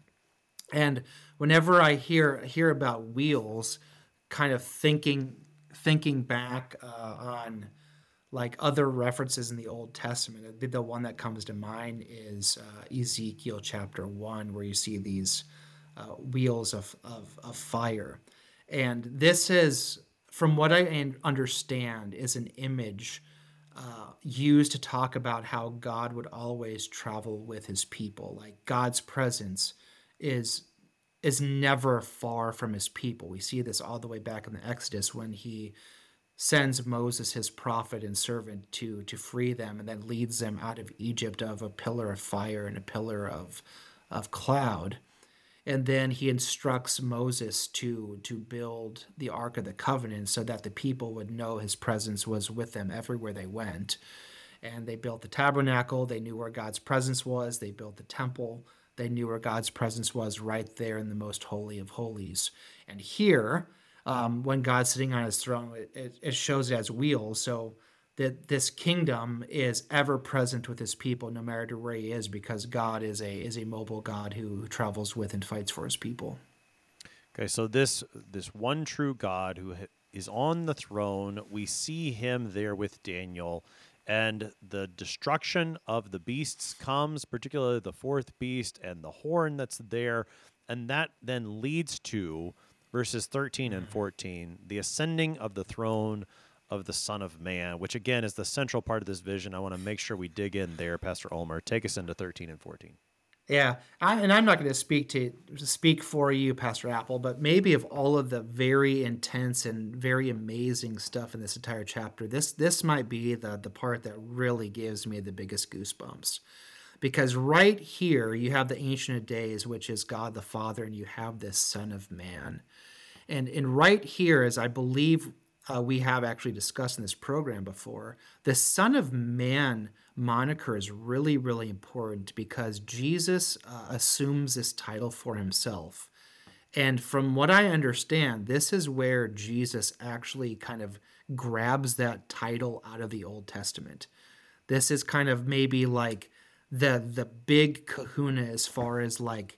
And whenever I hear hear about wheels, kind of thinking thinking back uh, on like other references in the Old Testament, the, the one that comes to mind is uh, Ezekiel chapter one, where you see these uh, wheels of, of of fire, and this is, from what I understand, is an image uh, used to talk about how God would always travel with his people. Like God's presence is is never far from his people. We see this all the way back in the Exodus when he sends Moses, his prophet and servant, to to free them, and then leads them out of Egypt of a pillar of fire and a pillar of of cloud. And then he instructs Moses to to build the Ark of the Covenant so that the people would know his presence was with them everywhere they went. And they built the tabernacle. They knew where God's presence was. They built the temple. They knew where God's presence was, right there in the most holy of holies. And here, um, when God's sitting on his throne, it, it, it shows it as wheels. So that this kingdom is ever present with his people, no matter where he is, because God is a is a mobile God who, who travels with and fights for his people. Okay, so this this one true God who is on the throne, we see him there with Daniel, and the destruction of the beasts comes, particularly the fourth beast and the horn that's there, and that then leads to verses thirteen and fourteen, the ascending of the throne of the Son of Man, which again is the central part of this vision. I want to make sure we dig in there. Pastor Ulmer, take us into thirteen and fourteen. Yeah, I, and I'm not going to speak to speak for you, Pastor Apple, but maybe of all of the very intense and very amazing stuff in this entire chapter, this this might be the the part that really gives me the biggest goosebumps. Because right here, you have the Ancient of Days, which is God the Father, and you have this Son of Man. And, and right here, as I believe uh, we have actually discussed in this program before, the Son of Man moniker is really, really important because Jesus uh, assumes this title for himself. And from what I understand, this is where Jesus actually kind of grabs that title out of the Old Testament. This is kind of maybe like the the big kahuna as far as like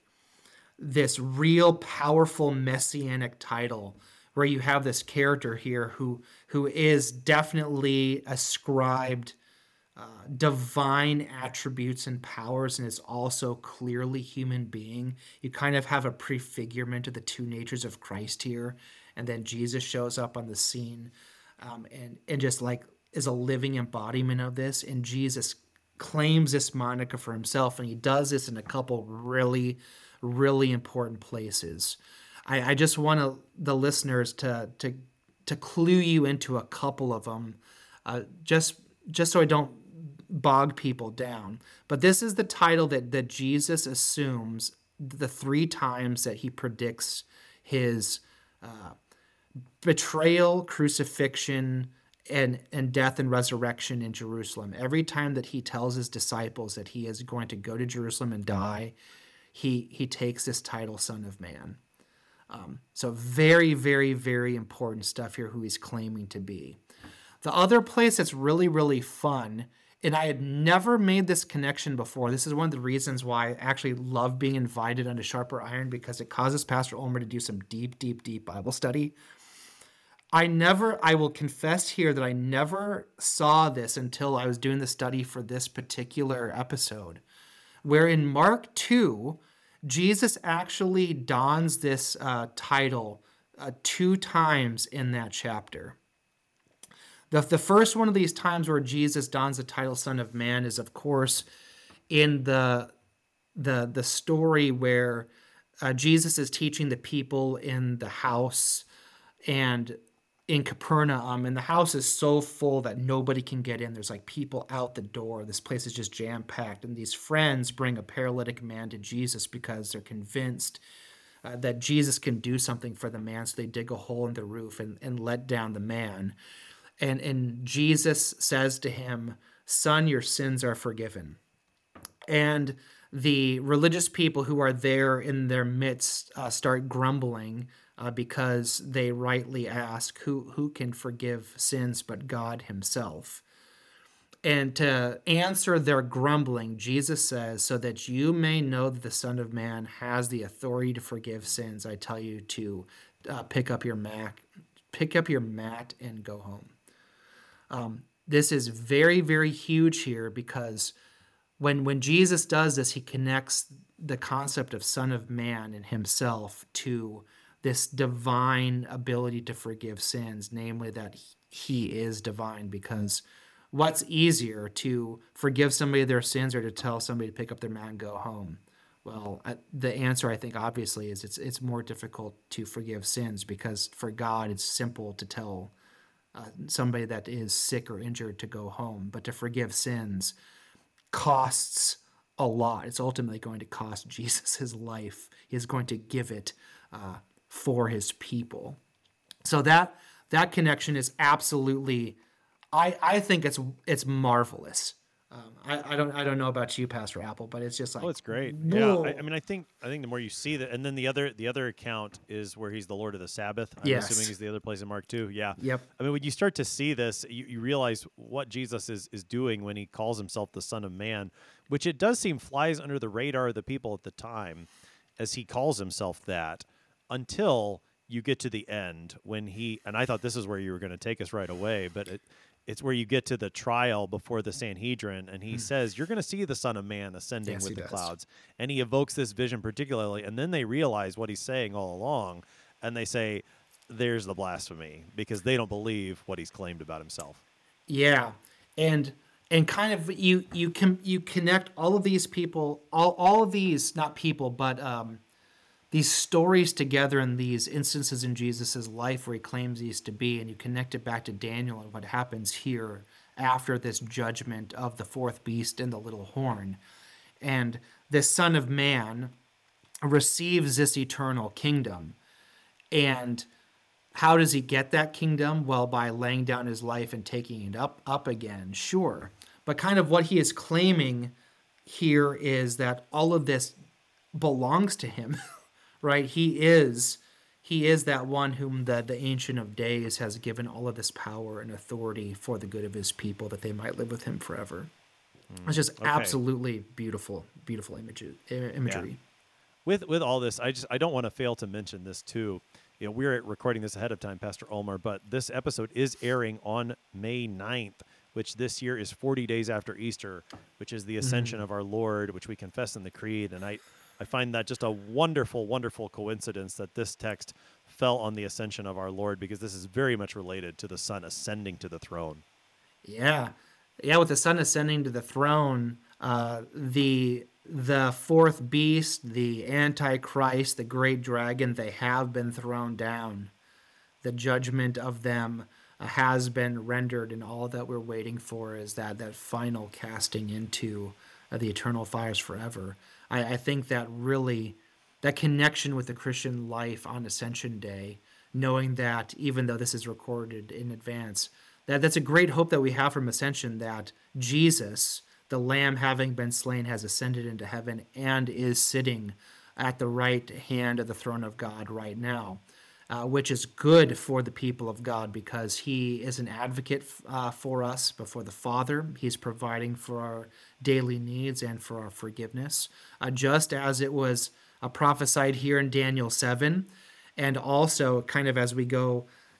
this real powerful messianic title, where you have this character here who who is definitely ascribed uh, divine attributes and powers and is also clearly human being. You kind of have a prefigurement of the two natures of Christ here, and then Jesus shows up on the scene um, and and just like is a living embodiment of this. And Jesus claims this moniker for himself, and he does this in a couple really really important places. I, I just want to, the listeners to to to clue you into a couple of them, uh, just just so I don't bog people down. But this is the title that that Jesus assumes the three times that he predicts his uh, betrayal, crucifixion, and and death and resurrection in Jerusalem. Every time that he tells his disciples that he is going to go to Jerusalem and die, he he takes this title, Son of Man. Um, so very, very, very important stuff here, who he's claiming to be. The other place that's really, really fun, and I had never made this connection before. This is one of the reasons why I actually love being invited onto Sharper Iron, because it causes Pastor Ulmer to do some deep, deep, deep Bible study. I never, I will confess here that I never saw this until I was doing the study for this particular episode, where in Mark two, Jesus actually dons this uh, title uh, two times in that chapter. The, the first one of these times where Jesus dons the title Son of Man is, of course, in the the the story where uh, Jesus is teaching the people in the house and in Capernaum, and the house is so full that nobody can get in. There's like people out the door. This place is just jam-packed, and these friends bring a paralytic man to Jesus because they're convinced uh, that Jesus can do something for the man, so they dig a hole in the roof and, and let down the man. And, and Jesus says to him, "Son, your sins are forgiven." And the religious people who are there in their midst uh, start grumbling uh, because they rightly ask, who, who can forgive sins but God himself? And to answer their grumbling, Jesus says, "So that you may know that the Son of Man has the authority to forgive sins, I tell you to uh, pick up your mat, pick up your mat and go home." Um, this is very, very huge here, because When when Jesus does this, he connects the concept of Son of Man and himself to this divine ability to forgive sins, namely that he is divine. Because what's easier, to forgive somebody their sins or to tell somebody to pick up their mat and go home? Well, the answer, I think, obviously, is it's it's more difficult to forgive sins, because for God, it's simple to tell uh, somebody that is sick or injured to go home. But to forgive sins costs a lot. It's ultimately going to cost Jesus his life. He's going to give it uh, for his people. So that that connection is absolutely, I, I think it's it's marvelous. Um, I, I don't I don't know about you, Pastor Apple, but it's just like, oh, it's great. whoa. Yeah, I, I mean, I think I think the more you see that, and then the other the other account is where he's the Lord of the Sabbath. I'm Yes. assuming is the other place in Mark two. Yeah. Yep. I mean, when you start to see this, you, you realize what Jesus is is doing when he calls himself the Son of Man, which it does seem flies under the radar of the people at the time, as he calls himself that, until you get to the end when he, and I thought this is where you were going to take us right away, but it. It's where you get to the trial before the Sanhedrin, and he says, "You're going to see the Son of Man ascending Yes, with he the does. clouds." And he evokes this vision particularly, and then they realize what he's saying all along, and they say, "There's the blasphemy," because they don't believe what he's claimed about himself. Yeah, and and kind of you you can you connect all of these people, all all of these, not people, but um, these stories together in these instances in Jesus's life where he claims he's to be, and you connect it back to Daniel and what happens here after this judgment of the fourth beast and the little horn. And this Son of Man receives this eternal kingdom. And how does he get that kingdom? Well, by laying down his life and taking it up, up again, sure. But kind of what he is claiming here is that all of this belongs to him. Right, he is, he is that one whom the, the Ancient of Days has given all of this power and authority for the good of his people, that they might live with him forever. Mm, it's just okay. Absolutely beautiful, beautiful imagery. imagery. Yeah. With with all this, I just I don't want to fail to mention this too. You know, we're recording this ahead of time, Pastor Ulmer, but this episode is airing on May ninth, which this year is forty days after Easter, which is the ascension mm. of our Lord, which we confess in the Creed, and I. I find that just a wonderful, wonderful coincidence that this text fell on the ascension of our Lord, because this is very much related to the Son ascending to the throne. Yeah. Yeah, with the Son ascending to the throne, uh, the the fourth beast, the Antichrist, the great dragon, they have been thrown down. The judgment of them uh, has been rendered, and all that we're waiting for is that, that final casting into uh, the eternal fires forever. I, I think that really, that connection with the Christian life on Ascension Day, knowing that even though this is recorded in advance, that that's a great hope that we have from Ascension, that Jesus, the Lamb having been slain, has ascended into heaven and is sitting at the right hand of the throne of God right now, uh, which is good for the people of God, because he is an advocate uh, for us before the Father. He's providing for our daily needs and for our forgiveness, uh, just as it was uh, prophesied here in Daniel seven, and also kind of as we go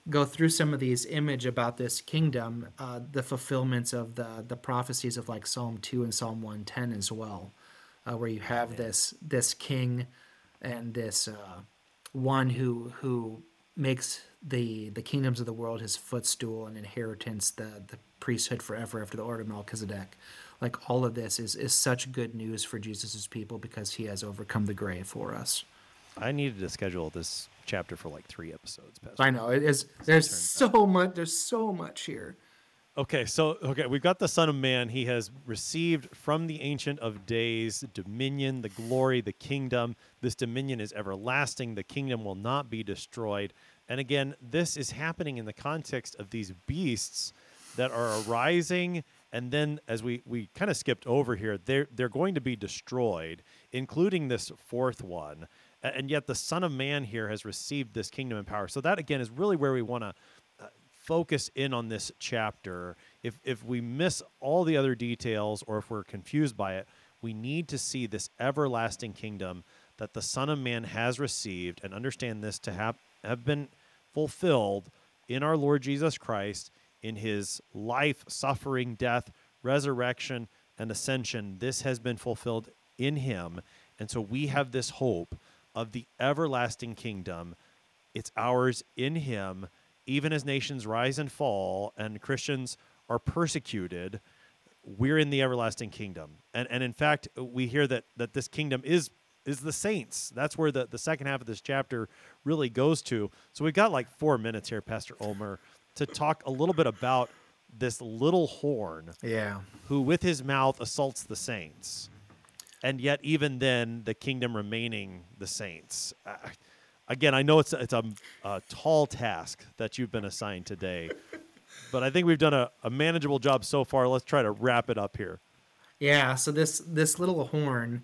go through some of these image about this kingdom, uh, the fulfillments of the the prophecies of like Psalm two and Psalm one ten as well, uh, where you have yeah. this this king and this uh, one who who makes the the kingdoms of the world his footstool and inheritance, the the priesthood forever after the order of Melchizedek. Like all of this is is such good news for Jesus's people because he has overcome the grave for us. I needed to schedule this chapter for like three episodes. Pastor. I know it is. There's so much. There's so much here. Okay, so okay, we've got the Son of Man. He has received from the Ancient of Days dominion, the glory, the kingdom. This dominion is everlasting. The kingdom will not be destroyed. And again, this is happening in the context of these beasts that are arising. And then, as we, we kind of skipped over here, they're, they're going to be destroyed, including this fourth one. And yet the Son of Man here has received this kingdom and power. So that, again, is really where we want to uh, focus in on this chapter. If if we miss all the other details or if we're confused by it, we need to see this everlasting kingdom that the Son of Man has received and understand this to have, have been fulfilled in our Lord Jesus Christ, in his life, suffering, death, resurrection, and ascension. This has been fulfilled in him. And so we have this hope of the everlasting kingdom. It's ours in him, even as nations rise and fall and Christians are persecuted, we're in the everlasting kingdom. And and in fact, we hear that that this kingdom is is the saints. That's where the, the second half of this chapter really goes to. So we've got like four minutes here, Pastor Omer, to talk a little bit about this little horn yeah. who with his mouth assaults the saints. And yet, even then, the kingdom remaining the saints. Uh, again, I know it's it's a, a tall task that you've been assigned today, but I think we've done a, a manageable job so far. Let's try to wrap it up here. Yeah. So this this little horn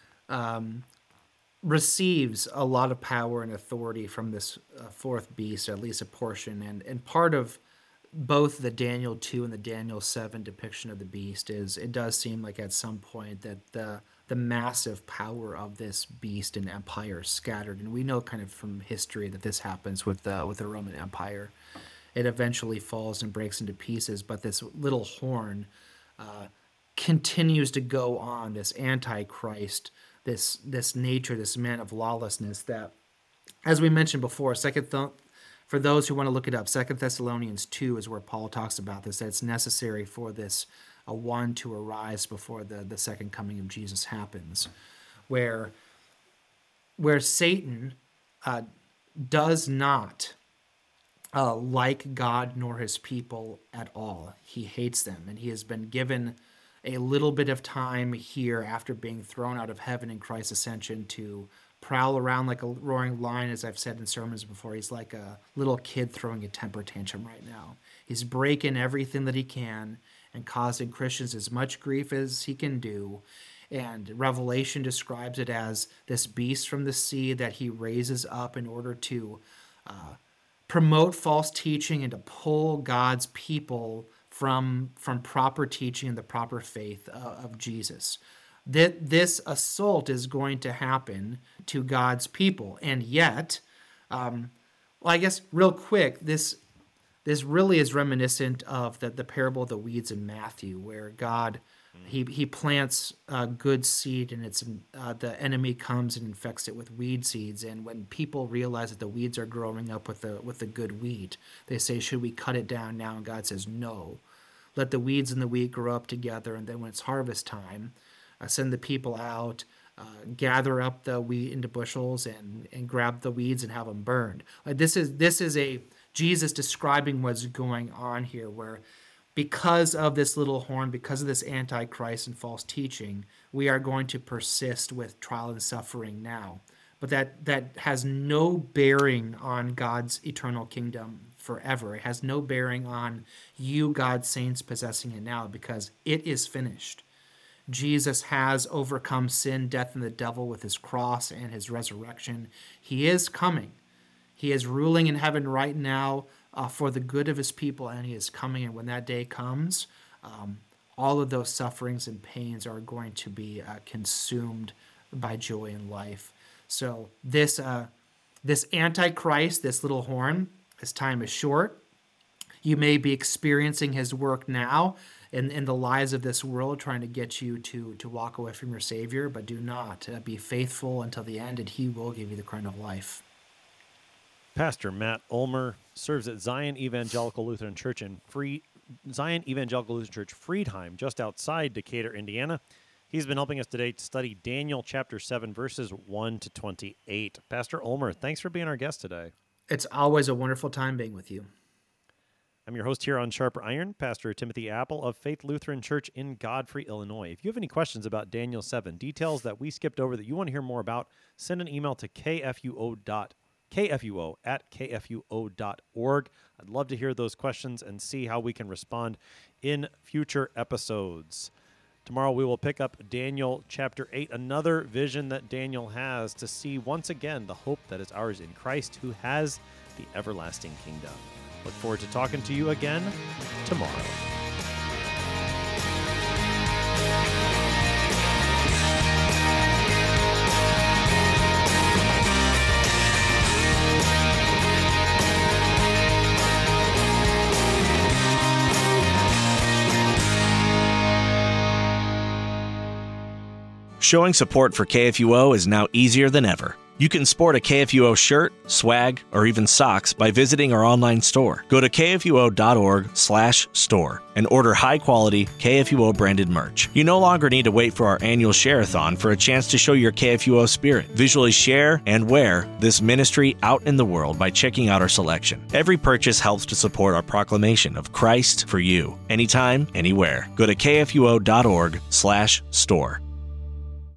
um, receives a lot of power and authority from this uh, fourth beast, or at least a portion, and and part of both the Daniel two and the Daniel seven depiction of the beast is it does seem like at some point that the the massive power of this beast and empire is scattered. And we know kind of from history that this happens with the, with the Roman Empire. It eventually falls and breaks into pieces, but this little horn uh, continues to go on, this antichrist, this this nature, this man of lawlessness that, as we mentioned before, second th- for those who want to look it up, Second Thessalonians two is where Paul talks about this, that it's necessary for this a one to arise before the, the second coming of Jesus happens, where where Satan uh, does not uh, like God nor his people at all. He hates them, and he has been given a little bit of time here after being thrown out of heaven in Christ's ascension to prowl around like a roaring lion, as I've said in sermons before. He's like a little kid throwing a temper tantrum right now. He's breaking everything that he can and causing Christians as much grief as he can do. And Revelation describes it as this beast from the sea that he raises up in order to uh, promote false teaching and to pull God's people from, from proper teaching and the proper faith uh, of Jesus. That this assault is going to happen to God's people. And yet, um, well, I guess real quick, this This really is reminiscent of the, the parable of the weeds in Matthew, where God, he he plants uh, good seed, and it's uh, the enemy comes and infects it with weed seeds. And when people realize that the weeds are growing up with the with the good wheat, they say, "Should we cut it down now?" And God says, "No, let the weeds and the wheat grow up together. And then when it's harvest time, uh, send the people out, uh, gather up the wheat into bushels, and and grab the weeds and have them burned." Like this is this is a Jesus describing what's going on here, where because of this little horn, because of this antichrist and false teaching, we are going to persist with trial and suffering now. But that, that has no bearing on God's eternal kingdom forever. It has no bearing on you, God's saints, possessing it now, because it is finished. Jesus has overcome sin, death, and the devil with his cross and his resurrection. He is coming. He is ruling in heaven right now uh, for the good of his people, and he is coming. And when that day comes, um, all of those sufferings and pains are going to be uh, consumed by joy and life. So this uh, this Antichrist, this little horn, His time is short. You may be experiencing his work now in, in the lies of this world, trying to get you to, to walk away from your Savior, but do not. Uh, be faithful until the end, and he will give you the crown of life. Pastor Matt Ulmer serves at Zion Evangelical Lutheran Church in Free Zion Evangelical Lutheran Church Friedheim, just outside Decatur, Indiana. He's been helping us today to study Daniel chapter seven, verses one to twenty-eight. Pastor Ulmer, thanks for being our guest today. It's always a wonderful time being with you. I'm your host here on Sharper Iron, Pastor Timothy Apple of Faith Lutheran Church in Godfrey, Illinois. If you have any questions about Daniel seven, details that we skipped over that you want to hear more about, send an email to kfuo dot kfuo at kfuo dot org. I'd love to hear those questions and see how we can respond in future episodes. Tomorrow we will pick up Daniel chapter eight, another vision that Daniel has to see once again the hope that is ours in Christ, who has the everlasting kingdom. Look forward to talking to you again tomorrow. Showing support for K F U O is now easier than ever. You can sport a K F U O shirt, swag, or even socks by visiting our online store. Go to kfuo dot org slash store and order high-quality K F U O branded merch. You no longer need to wait for our annual share-a-thon for a chance to show your K F U O spirit. Visually share and wear this ministry out in the world by checking out our selection. Every purchase helps to support our proclamation of Christ for you, anytime, anywhere. Go to kfuo dot org slash store.